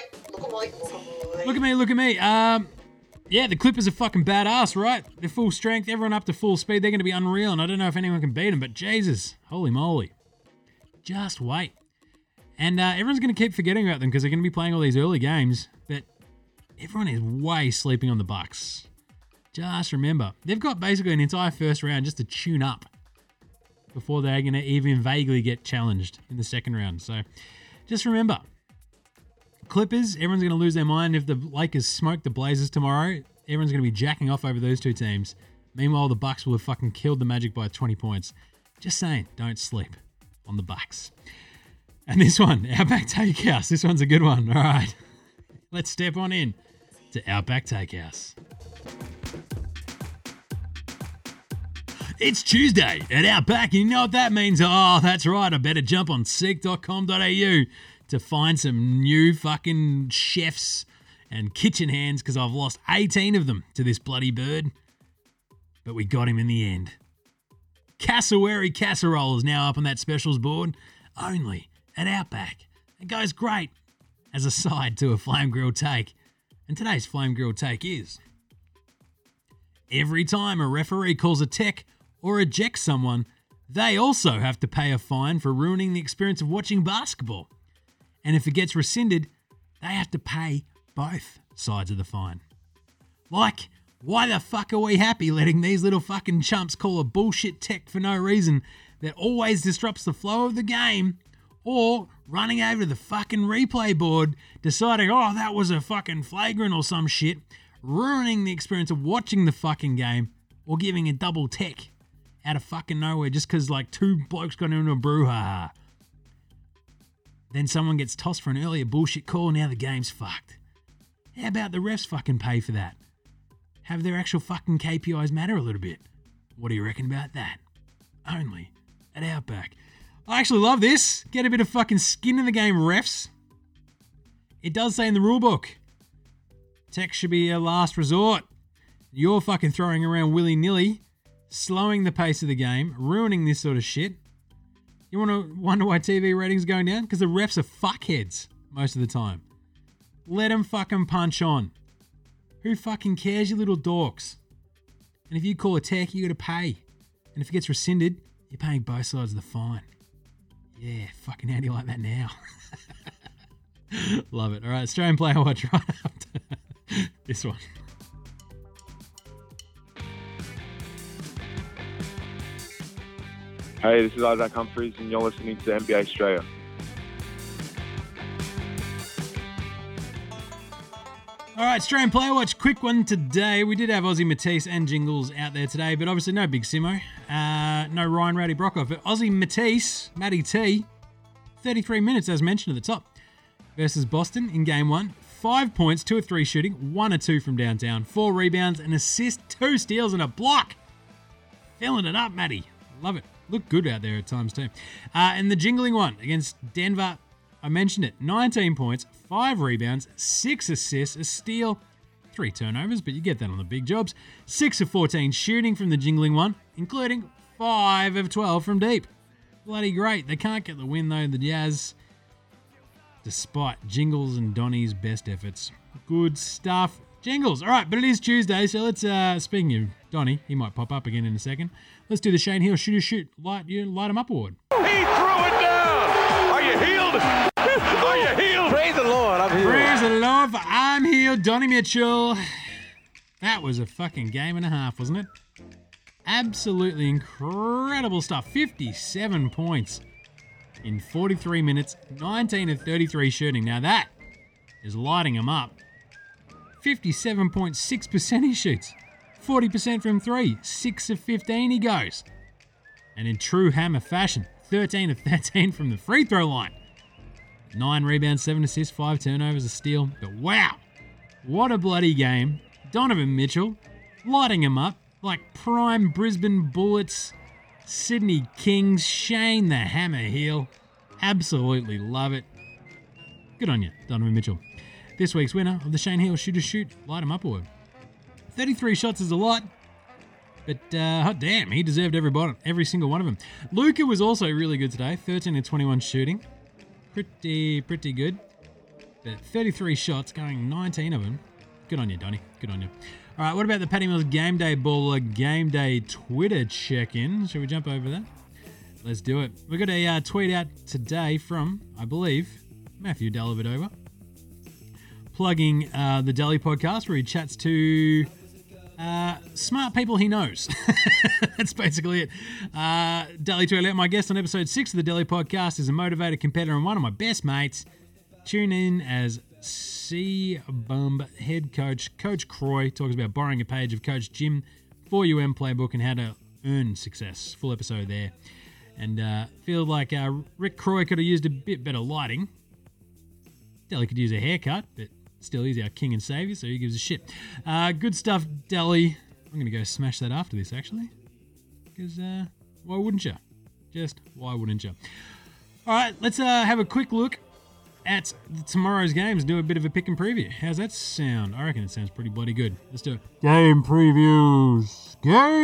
Look at me. Yeah, the Clippers are fucking badass, right? They're full strength. Everyone up to full speed. They're going to be unreal, and I don't know if anyone can beat them, but Jesus, holy moly. Just wait. And everyone's going to keep forgetting about them because they're going to be playing all these early games, but everyone is way sleeping on the Bucks. Just remember, they've got basically an entire first round just to tune up before they're going to even vaguely get challenged in the second round. So just remember, Clippers, everyone's going to lose their mind if the Lakers smoke the Blazers tomorrow. Everyone's going to be jacking off over those two teams. Meanwhile, the Bucks will have fucking killed the Magic by 20 points. Just saying, don't sleep on the Bucks. And this one, Outback Takehouse. This one's a good one. All right, let's step on in to Outback Takehouse. It's Tuesday at Outback, and you know what that means? Oh, that's right. I better jump on seek.com.au to find some new fucking chefs and kitchen hands because I've lost 18 of them to this bloody bird. But we got him in the end. Cassowary casserole is now up on that specials board, only at Outback. It goes great as a side to a flame grilled take. And today's flame grilled take is: every time a referee calls a tech or ejects someone, they also have to pay a fine for ruining the experience of watching basketball. And if it gets rescinded, they have to pay both sides of the fine. Like, why the fuck are we happy letting these little fucking chumps call a bullshit tech for no reason that always disrupts the flow of the game, or running over to the fucking replay board, deciding, oh, that was a fucking flagrant or some shit, ruining the experience of watching the fucking game, or giving a double tech out of fucking nowhere just because like two blokes got into a brouhaha. Then someone gets tossed for an earlier bullshit call, now the game's fucked. How about the refs fucking pay for that? Have their actual fucking KPIs matter a little bit? What do you reckon about that? Only at Outback. I actually love this. Get a bit of fucking skin in the game, refs. It does say in the rulebook, tech should be a last resort. You're fucking throwing around willy-nilly, slowing the pace of the game, ruining this sort of shit. You want to wonder why TV ratings are going down? Because the refs are fuckheads most of the time. Let them fucking punch on. Who fucking cares, you little dorks? And if you call a tech, you got to pay. And if it gets rescinded, you're paying both sides of the fine. Yeah, fucking how do you like that now? Love it. All right, Australian Player Watch right after this one. Hey, this is Isaac Humphries, and you're listening to NBA Australia. All right, Australian Player Watch, quick one today. We did have Aussie Matisse and Jingles out there today, but obviously no Big Simo, no Ryan Rowdy Brockhoff. But Aussie Matisse, Matty T, 33 minutes as mentioned at the top, versus Boston in Game 1. 5 points, 2 of 3 shooting, 1 of 2 from downtown, 4 rebounds, an assist, 2 steals and a block. Filling it up, Matty. Love it. Looked good out there at times too. And the jingling one against Denver, I mentioned it, 19 points, 5 rebounds, 6 assists, a steal, 3 turnovers, but you get that on the big jobs. 6 of 14 shooting from the jingling one, including 5 of 12 from deep. Bloody great. They can't get the win though, the Jazz, despite Jingles and Donny's best efforts. Good stuff. Jingles. All right, but it is Tuesday, so let's, speaking of Donny, he might pop up again in a second. Let's do the Shane Hill Shoot Light him up award. He threw it down. Are you healed? Are you healed? Praise the Lord. I'm healed. Praise the Lord for I'm healed, Donny Mitchell. That was a fucking game and a half, wasn't it? Absolutely incredible stuff. 57 points in 43 minutes, 19 of 33 shooting. Now that is lighting him up. 57.6% he shoots. 40% from 3. 6 of 15 he goes. And in true Hammer fashion, 13 of 13 from the free throw line. 9 rebounds, 7 assists, 5 turnovers, a steal. But wow, what a bloody game. Donovan Mitchell lighting him up like prime Brisbane Bullets, Sydney Kings, Shane the Hammer Hill. Absolutely love it. Good on you, Donovan Mitchell. This week's winner of the Shane Hill Shoot Light 'em Up award. 33 shots is a lot, but hot damn, he deserved every single one of them. Luka was also really good today, 13 of 21 shooting. Pretty good. But 33 shots, going 19 of them. Good on you, Donny. Good on you. All right, what about the Paddy Mills Game Day Baller Game Day Twitter check-in? Shall we jump over that? Let's do it. We got a tweet out today from, I believe, Matthew Dellavedova, plugging the Delhi podcast where he chats to smart people he knows. That's basically it. Delhi Toilet, my guest on episode 6 of the Delhi podcast, is a motivated competitor and one of my best mates. Tune in as C-Bumb head coach, Coach Croy, talks about borrowing a page of Coach Jim 4UM playbook and how to earn success. Full episode there. And feel like Rick Croy could have used a bit better lighting. Delhi could use a haircut, but still, he's our king and savior, so he gives a shit. Good stuff, Delhi. I'm going to go smash that after this, actually. Because why wouldn't you? Just why wouldn't you? All right, let's have a quick look at tomorrow's games. Do a bit of a pick and preview. How's that sound? I reckon it sounds pretty bloody good. Let's do it. Game previews.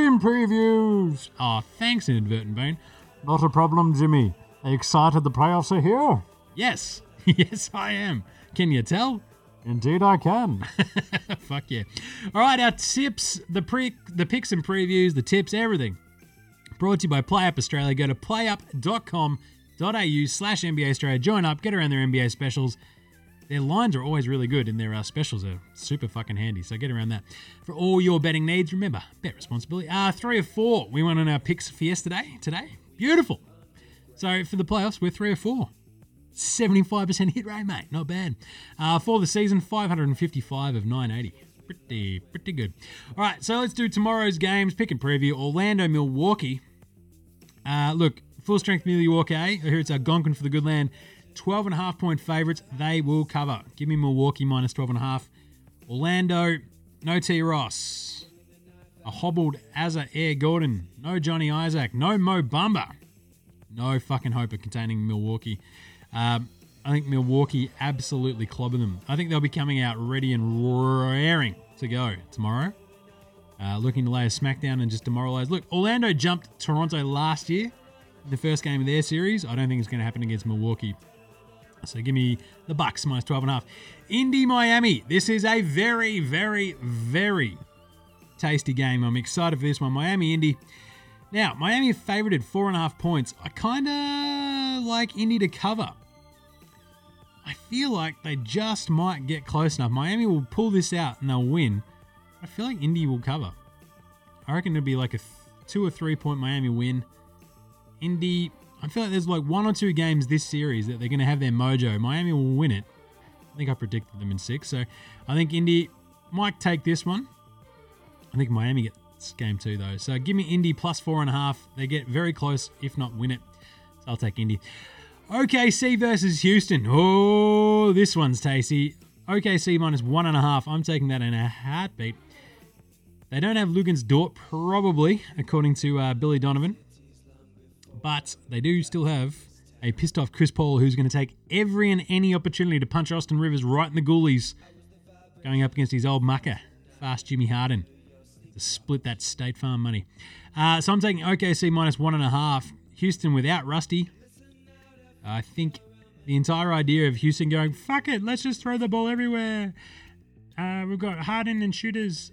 Oh, thanks, Inadvertent Bane. Not a problem, Jimmy. Are you excited the playoffs are here? Yes. Yes, I am. Can you tell? Indeed I can. Fuck yeah. All right, our tips, the picks and previews, the tips, everything. Brought to you by PlayUp Australia. Go to playup.com.au/NBA Australia. Join up, get around their NBA specials. Their lines are always really good and their specials are super fucking handy, so get around that. For all your betting needs, remember, bet responsibly. 3 of 4. We went on our picks for yesterday, today. Beautiful. So for the playoffs, we're 3 of 4. 75% hit rate, mate. Not bad. For the season, 555 of 980. Pretty good. All right, so let's do tomorrow's games. Pick and preview. Orlando, Milwaukee. Look, full strength Milwaukee. I hear it's Algonquin for the good land. 12.5 point favourites. They will cover. Give me Milwaukee minus 12.5. Orlando, no T. Ross. A hobbled Asa Air Gordon. No Johnny Isaac. No Mo Bamba. No fucking hope of containing Milwaukee. I think Milwaukee absolutely clobber them. I think they'll be coming out ready and raring to go tomorrow. Looking to lay a smackdown and just demoralise. Look, Orlando jumped Toronto last year in the first game of their series. I don't think it's going to happen against Milwaukee. So give me the Bucks minus 12.5. Indy, Miami. This is a very, very, very tasty game. I'm excited for this one. Miami, Indy. Now, Miami favoured 4.5 points. I kind of like Indy to cover. I feel like they just might get close enough. Miami will pull this out and they'll win. I feel like Indy will cover. I reckon it'll be like a 2 or 3 point Miami win. Indy, I feel like there's like one or two games this series that they're going to have their mojo. Miami will win it. I think I predicted them in 6. So I think Indy might take this one. I think Miami gets game 2 though. So give me Indy plus 4.5. They get very close, if not win it. So I'll take Indy. OKC versus Houston. Oh, this one's tasty. OKC minus 1.5. I'm taking that in a heartbeat. They don't have Luguentz Dort, probably, according to Billy Donovan. But they do still have a pissed off Chris Paul who's going to take every and any opportunity to punch Austin Rivers right in the goalies, going up against his old mucker, fast Jimmy Harden, to split that State Farm money. So I'm taking OKC minus 1.5. Houston without Rusty. I think the entire idea of Houston going, fuck it, let's just throw the ball everywhere. We've got Harden and shooters.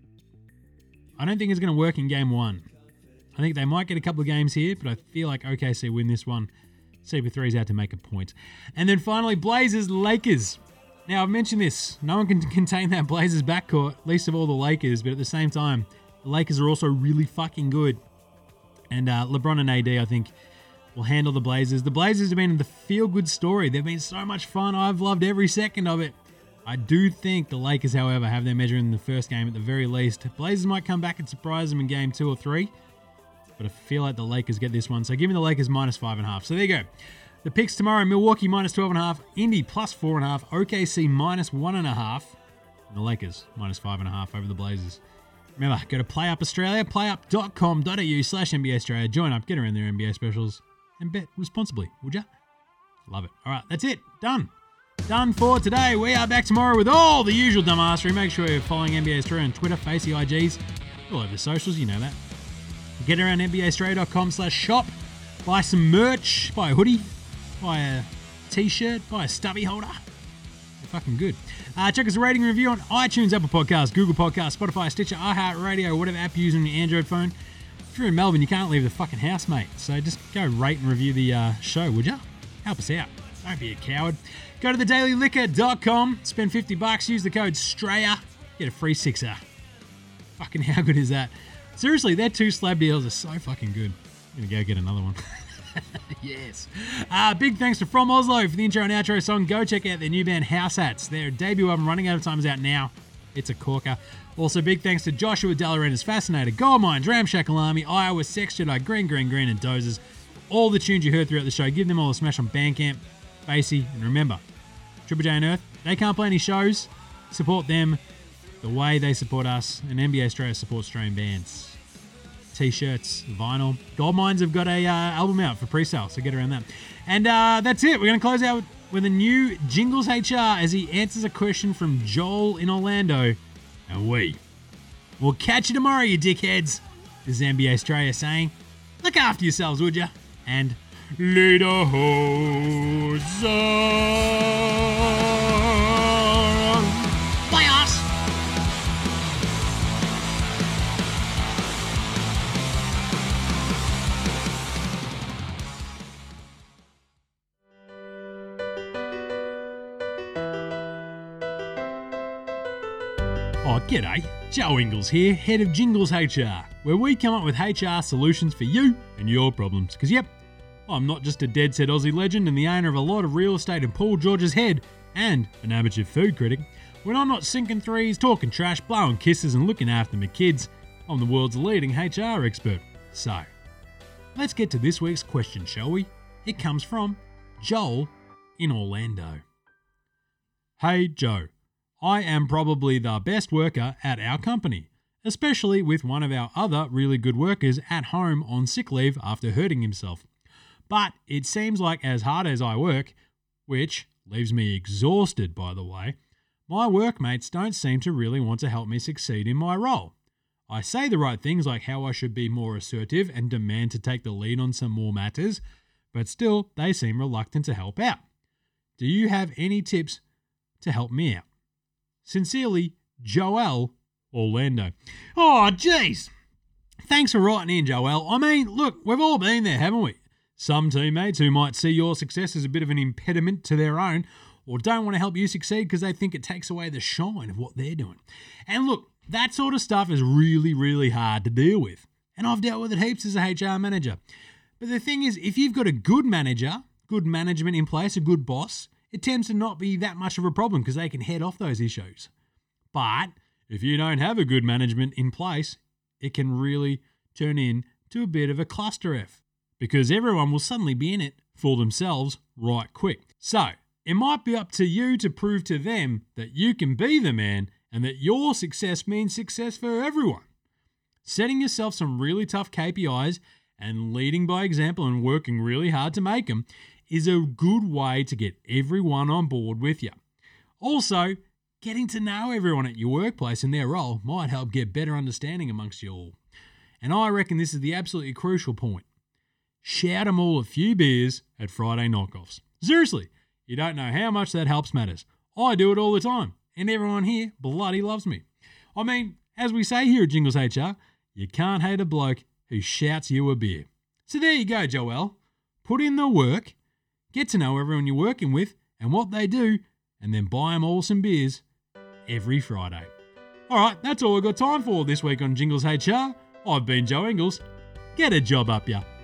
I don't think it's going to work in game 1. I think they might get a couple of games here, but I feel like OKC win this one. CP3's out to make a point. And then finally, Blazers-Lakers. Now, I've mentioned this. No one can contain that Blazers backcourt, least of all the Lakers, but at the same time, the Lakers are also really fucking good. And LeBron and AD, I think, will handle the Blazers. The Blazers have been the feel-good story. They've been so much fun. I've loved every second of it. I do think the Lakers, however, have their measure in the first game at the very least. Blazers might come back and surprise them in game 2 or 3. But I feel like the Lakers get this one. So give me the Lakers minus 5.5. So there you go. The picks tomorrow, Milwaukee minus 12.5, Indy plus 4.5, OKC minus 1.5, and the Lakers minus 5.5 over the Blazers. Remember, go to PlayUp Australia, playup.com.au/NBA Australia. Join up, get around their NBA specials, and bet responsibly, would ya? Love it. All right, that's it. Done. Done for today. We are back tomorrow with all the usual dumbassery. Make sure you're following NBA Australia on Twitter, Facey IGs, all over the socials, you know that. Get around NBAaustralia.com/shop. Buy some merch. Buy a hoodie. Buy a t-shirt. Buy a stubby holder. They're fucking good. Check us a rating and review on iTunes, Apple Podcasts, Google Podcasts, Spotify, Stitcher, iHeartRadio, whatever app you're using on your Android phone. If you're in Melbourne, you can't leave the fucking house, mate. So just go rate and review the show, would ya? Help us out. Don't be a coward. Go to thedailyliquor.com. Spend $50. Use the code STRAYA. Get a free 6er. Fucking how good is that? Seriously, their 2 slab deals are so fucking good. I'm going to go get another one. Yes. Big thanks to From Oslo for the intro and outro song. Go check out their new band House Hats. Their debut album, Running Out of Time, is out now. It's a corker. Also, big thanks to Joshua Dalarena's Fascinator, Gold Mines, Ramshackle Army, Iowa, Sex Jedi, Green, and Dozers. All the tunes you heard throughout the show, give them all a smash on Bandcamp, Facey, and remember, Triple J and Earth, they can't play any shows. Support them the way they support us, and NBA Australia supports Australian bands. T-shirts, vinyl. Gold Mines have got a album out for pre-sale, so get around that. And that's it. We're going to close out with a new Jingles HR as he answers a question from Joel in Orlando. And we will catch you tomorrow, you dickheads. This is NBA Australia saying, look after yourselves, would ya? And later, hose on. Play us. Oh, g'day. Joe Ingles here, head of Jingles HR, where we come up with HR solutions for you and your problems. Because, yep, I'm not just a dead set Aussie legend and the owner of a lot of real estate in Paul George's head and an amateur food critic. When I'm not sinking threes, talking trash, blowing kisses and looking after my kids, I'm the world's leading HR expert. So, let's get to this week's question, shall we? It comes from Joel in Orlando. Hey Joe, I am probably the best worker at our company, especially with one of our other really good workers at home on sick leave after hurting himself. But it seems like as hard as I work, which leaves me exhausted by the way, my workmates don't seem to really want to help me succeed in my role. I say the right things like how I should be more assertive and demand to take the lead on some more matters, but still they seem reluctant to help out. Do you have any tips to help me out? Sincerely, Joel, Orlando. Oh, jeez. Thanks for writing in, Joel. I mean, look, we've all been there, haven't we? Some teammates who might see your success as a bit of an impediment to their own or don't want to help you succeed because they think it takes away the shine of what they're doing. And look, that sort of stuff is really, really hard to deal with. And I've dealt with it heaps as a HR manager. But the thing is, if you've got a good manager, good management in place, a good boss, it tends to not be that much of a problem because they can head off those issues. But if you don't have a good management in place, it can really turn into a bit of a cluster F because everyone will suddenly be in it for themselves right quick. So it might be up to you to prove to them that you can be the man and that your success means success for everyone. Setting yourself some really tough KPIs and leading by example and working really hard to make them is a good way to get everyone on board with you. Also, getting to know everyone at your workplace and their role might help get better understanding amongst you all. And I reckon this is the absolutely crucial point. Shout them all a few beers at Friday knockoffs. Seriously, you don't know how much that helps matters. I do it all the time, and everyone here bloody loves me. I mean, as we say here at Jingles HR, you can't hate a bloke who shouts you a beer. So there you go, Joel. Put in the work, get to know everyone you're working with and what they do, and then buy them all some beers every Friday. All right, that's all we've got time for this week on Jingles HR. I've been Joe Ingles. Get a job up ya.